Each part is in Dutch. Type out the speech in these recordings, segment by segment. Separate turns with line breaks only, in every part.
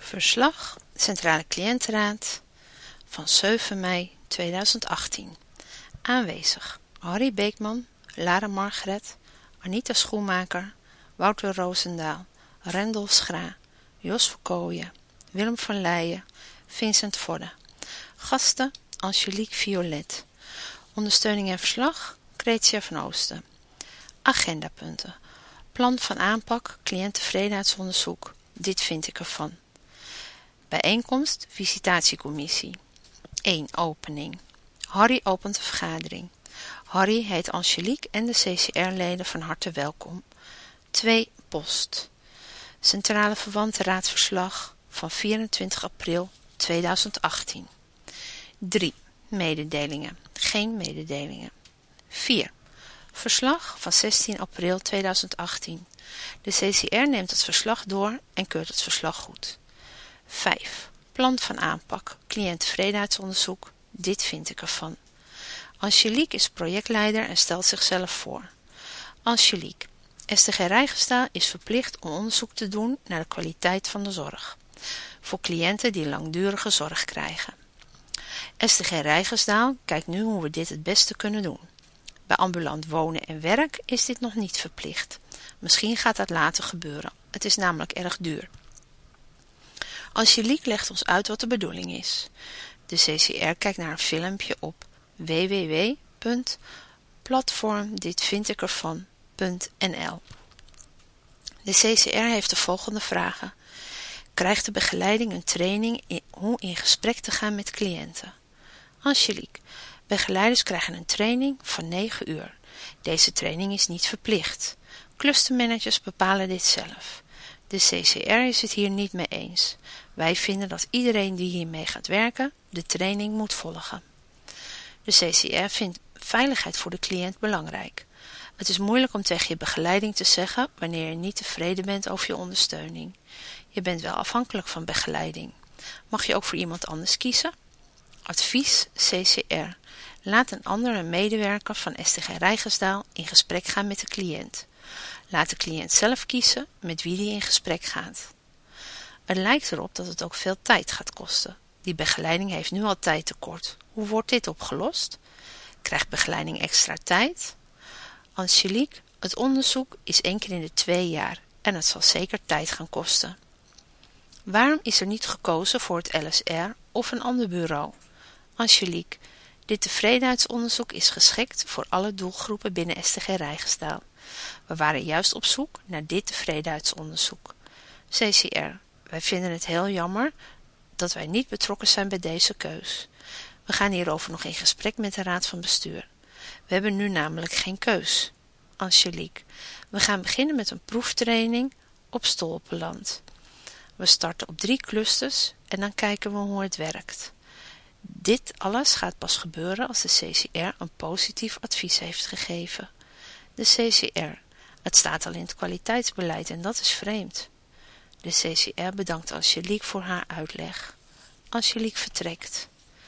Verslag Centrale Cliëntenraad van 7 mei 2018. Aanwezig Harry Beekman, Lara Margaret, Anita Schoenmaker, Wouter Roosendaal, Rendolf Schra, Jos Verkooyen, Willem van Leijen, Vincent Vodde. Gasten Angelique Violet. Ondersteuning en verslag Cretia van Oosten. Agendapunten. Plan van aanpak cliënttevredenheidsonderzoek. Dit vind ik ervan. Bijeenkomst visitatiecommissie. 1. Opening. Harry opent de vergadering. Harry heet Angelique en de CCR-leden van harte welkom. 2. Post. Centrale Verwantenraadverslag van 24 april 2018. 3. Mededelingen. Geen mededelingen. 4. Verslag van 16 april 2018. De CCR neemt het verslag door en keurt het verslag goed. 5. Plan van aanpak cliënttevredenheidsonderzoek. Dit vind ik ervan. Angelique is projectleider en stelt zichzelf voor. Angelique. STG Rijgenstaal is verplicht om onderzoek te doen naar de kwaliteit van de zorg. Voor cliënten die langdurige zorg krijgen. STG Rijgenstaal kijkt nu hoe we dit het beste kunnen doen. Bij ambulant wonen en werk is dit nog niet verplicht. Misschien gaat dat later gebeuren. Het is namelijk erg duur. Angelique legt ons uit wat de bedoeling is. De CCR kijkt naar een filmpje op www.platformditvindikervan.nl. De CCR heeft de volgende vragen. Krijgt de begeleiding een training in hoe in gesprek te gaan met cliënten? Angelique. Begeleiders krijgen een training van 9 uur. Deze training is niet verplicht. Clustermanagers bepalen dit zelf. De CCR is het hier niet mee eens. Wij vinden dat iedereen die hiermee gaat werken, de training moet volgen. De CCR vindt veiligheid voor de cliënt belangrijk. Het is moeilijk om tegen je begeleiding te zeggen wanneer je niet tevreden bent over je ondersteuning. Je bent wel afhankelijk van begeleiding. Mag je ook voor iemand anders kiezen? Advies CCR. Laat een andere medewerker van STG Rijgenstaal in gesprek gaan met de cliënt. Laat de cliënt zelf kiezen met wie die in gesprek gaat. Het lijkt erop dat het ook veel tijd gaat kosten. Die begeleiding heeft nu al tijdtekort. Hoe wordt dit opgelost? Krijgt begeleiding extra tijd? Angelique, het onderzoek is 1 keer in de 2 jaar en het zal zeker tijd gaan kosten. Waarom is er niet gekozen voor het LSR of een ander bureau? Angelique, dit tevredenheidsonderzoek is geschikt voor alle doelgroepen binnen STG Rijgenstaal. We waren juist op zoek naar dit tevredenheidsonderzoek. CCR, wij vinden het heel jammer dat wij niet betrokken zijn bij deze keus. We gaan hierover nog in gesprek met de raad van bestuur. We hebben nu namelijk geen keus. Angelique, we gaan beginnen met een proeftraining op Stolpenland. We starten op 3 clusters en dan kijken we hoe het werkt. Dit alles gaat pas gebeuren als de CCR een positief advies heeft gegeven. De CCR, het staat al in het kwaliteitsbeleid en dat is vreemd. De CCR bedankt Angelique voor haar uitleg. Angelique vertrekt.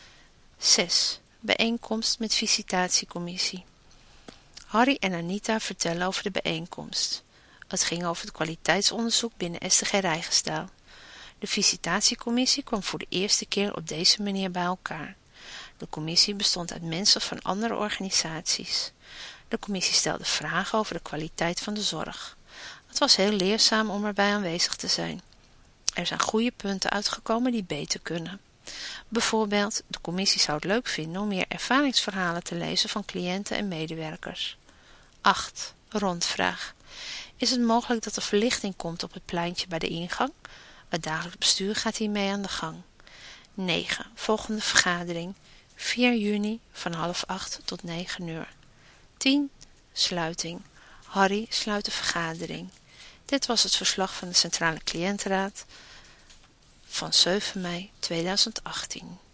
6. Bijeenkomst met visitatiecommissie. Harry en Anita vertellen over de bijeenkomst. Het ging over het kwaliteitsonderzoek binnen STG Rijgenstaal. De visitatiecommissie kwam voor de eerste keer op deze manier bij elkaar. De commissie bestond uit mensen van andere organisaties. De commissie stelde vragen over de kwaliteit van de zorg. Het was heel leerzaam om erbij aanwezig te zijn. Er zijn goede punten uitgekomen die beter kunnen. Bijvoorbeeld, de commissie zou het leuk vinden om meer ervaringsverhalen te lezen van cliënten en medewerkers. 8. Rondvraag. Is het mogelijk dat er verlichting komt op het pleintje bij de ingang? Het dagelijks bestuur gaat hiermee aan de gang. 9. Volgende vergadering. 4 juni van 7:30 tot 9 uur. 10. Sluiting. Harry sluit de vergadering. Dit was het verslag van de Centrale Cliëntenraad van 7 mei 2018.